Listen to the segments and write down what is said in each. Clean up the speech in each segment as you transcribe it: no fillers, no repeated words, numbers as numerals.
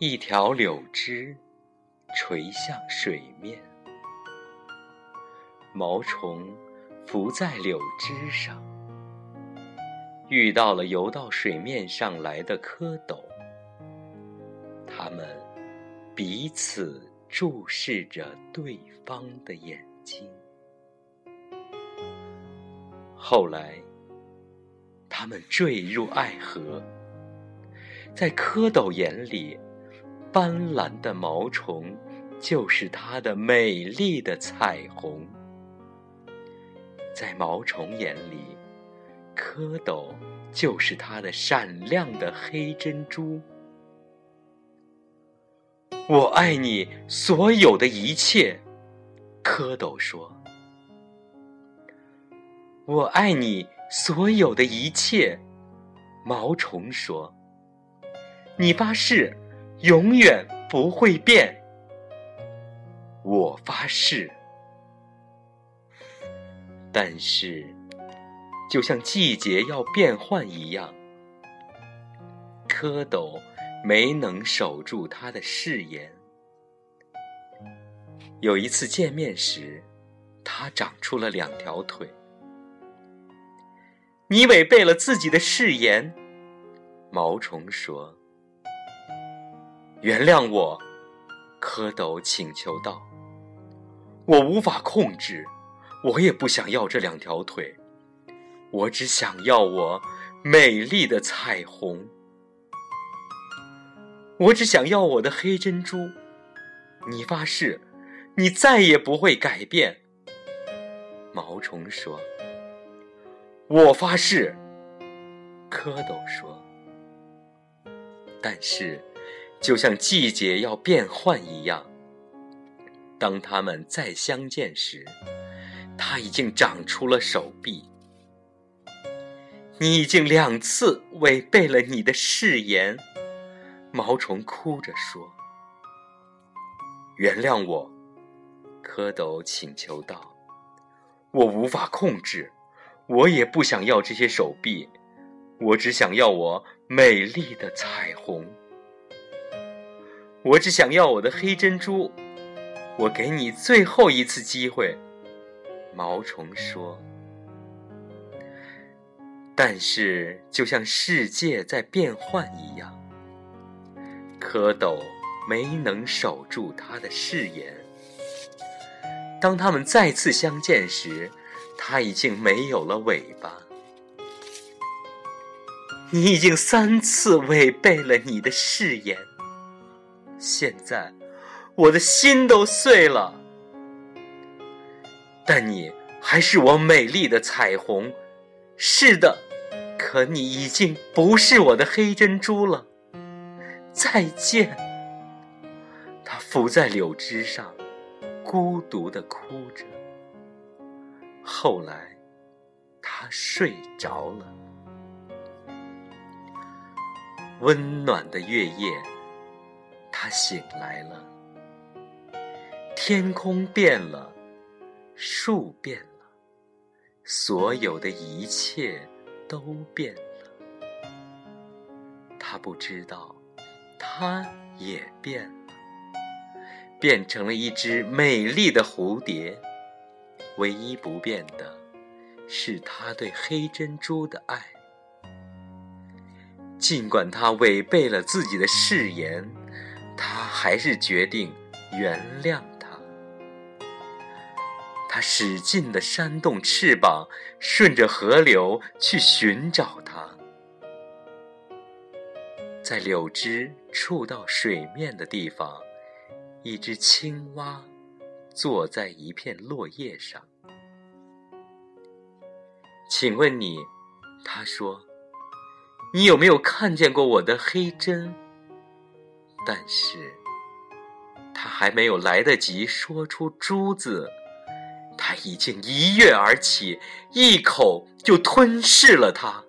一条柳枝垂向水面，毛虫浮在柳枝上，遇到了游到水面上来的蝌蚪，它们彼此注视着对方的眼睛。后来它们坠入爱河，在蝌蚪眼里，斑斓的毛虫就是它的美丽的彩虹，在毛虫眼里，蝌蚪就是它的闪亮的黑珍珠。我爱你所有的一切，蝌蚪说。我爱你所有的一切，毛虫说。你发誓永远不会变。我发誓。但是就像季节要变换一样，蝌蚪没能守住他的誓言。有一次见面时，他长出了2条腿。你违背了自己的誓言，毛虫说。原谅我，蝌蚪请求道。我无法控制，我也不想要这2条腿，我只想要我美丽的彩虹。我只想要我的黑珍珠。你发誓，你再也不会改变。毛虫说。我发誓，蝌蚪说。但是就像季节要变换一样，当他们再相见时，他已经长出了手臂。你已经2次违背了你的誓言，毛虫哭着说。原谅我，蝌蚪请求道。我无法控制，我也不想要这些手臂，我只想要我美丽的彩虹。我只想要我的黑珍珠，我给你最后一次机会，毛虫说。但是就像世界在变换一样，蝌蚪没能守住他的誓言。当他们再次相见时，他已经没有了尾巴。你已经3次违背了你的誓言，现在我的心都碎了。但你还是我美丽的彩虹。是的，可你已经不是我的黑珍珠了。再见。他伏在柳枝上，孤独地哭着。后来他睡着了。温暖的月夜，他醒来了。天空变了，树变了，所有的一切都变了。他不知道，他也变了，变成了一只美丽的蝴蝶。唯一不变的是他对黑珍珠的爱。尽管他违背了自己的誓言，他还是决定原谅他。他使劲地扇动翅膀，顺着河流去寻找他。在柳枝触到水面的地方，一只青蛙坐在一片落叶上。请问你，他说，你有没有看见过我的黑珍？但是他还没有来得及说出珠字，他已经一跃而起，一口就吞噬了它。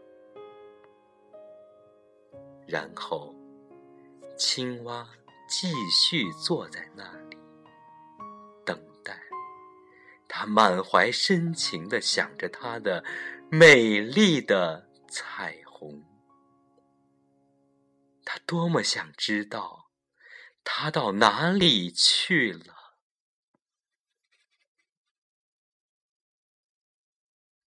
然后青蛙继续坐在那里等待，他满怀深情地想着他的美丽的彩虹。他多么想知道它到哪里去了？